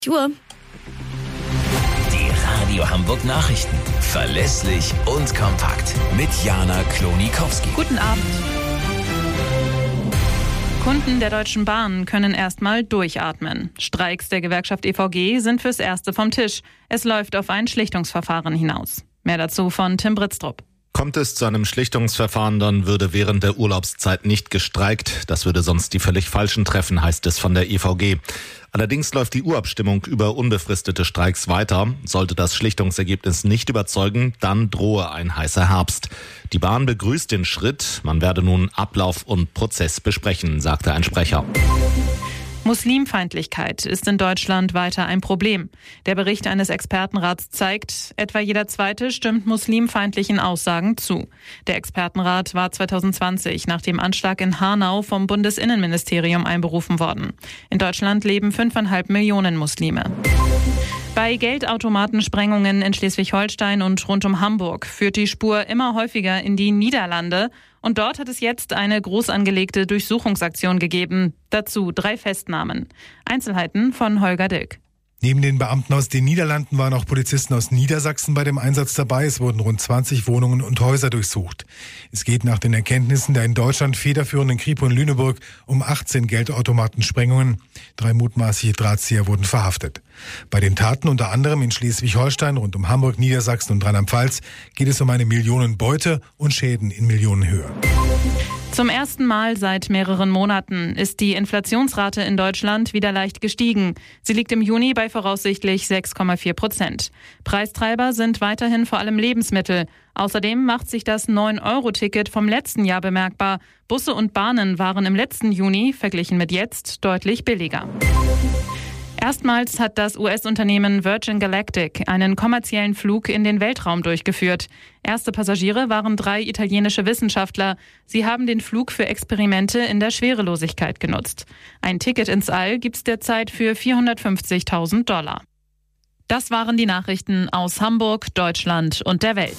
Uhr. Die Radio Hamburg Nachrichten. Verlässlich und kompakt. Mit Jana Klonikowski. Guten Abend. Kunden der Deutschen Bahn können erstmal durchatmen. Streiks der Gewerkschaft EVG sind fürs Erste vom Tisch. Es läuft auf ein Schlichtungsverfahren hinaus. Mehr dazu von Tim Britztrup. Kommt es zu einem Schlichtungsverfahren, dann würde während der Urlaubszeit nicht gestreikt. Das würde sonst die völlig Falschen treffen, heißt es von der EVG. Allerdings läuft die Urabstimmung über unbefristete Streiks weiter. Sollte das Schlichtungsergebnis nicht überzeugen, dann drohe ein heißer Herbst. Die Bahn begrüßt den Schritt. Man werde nun Ablauf und Prozess besprechen, sagte ein Sprecher. Muslimfeindlichkeit ist in Deutschland weiter ein Problem. Der Bericht eines Expertenrats zeigt, etwa jeder Zweite stimmt muslimfeindlichen Aussagen zu. Der Expertenrat war 2020 nach dem Anschlag in Hanau vom Bundesinnenministerium einberufen worden. In Deutschland leben 5,5 Millionen Muslime. Bei Geldautomatensprengungen in Schleswig-Holstein und rund um Hamburg führt die Spur immer häufiger in die Niederlande. Und dort hat es jetzt eine groß angelegte Durchsuchungsaktion gegeben. Dazu 3 Festnahmen. Einzelheiten von Holger Dilk. Neben den Beamten aus den Niederlanden waren auch Polizisten aus Niedersachsen bei dem Einsatz dabei. Es wurden rund 20 Wohnungen und Häuser durchsucht. Es geht nach den Erkenntnissen der in Deutschland federführenden Kripo in Lüneburg um 18 Geldautomatensprengungen. 3 mutmaßliche Drahtzieher wurden verhaftet. Bei den Taten unter anderem in Schleswig-Holstein, rund um Hamburg, Niedersachsen und Rheinland-Pfalz geht es um eine Millionenbeute und Schäden in Millionenhöhe. Zum ersten Mal seit mehreren Monaten ist die Inflationsrate in Deutschland wieder leicht gestiegen. Sie liegt im Juni bei voraussichtlich 6,4%. Preistreiber sind weiterhin vor allem Lebensmittel. Außerdem macht sich das 9-Euro-Ticket vom letzten Jahr bemerkbar. Busse und Bahnen waren im letzten Juni, verglichen mit jetzt, deutlich billiger. Erstmals hat das US-Unternehmen Virgin Galactic einen kommerziellen Flug in den Weltraum durchgeführt. Erste Passagiere waren 3 italienische Wissenschaftler. Sie haben den Flug für Experimente in der Schwerelosigkeit genutzt. Ein Ticket ins All gibt's derzeit für $450.000. Das waren die Nachrichten aus Hamburg, Deutschland und der Welt.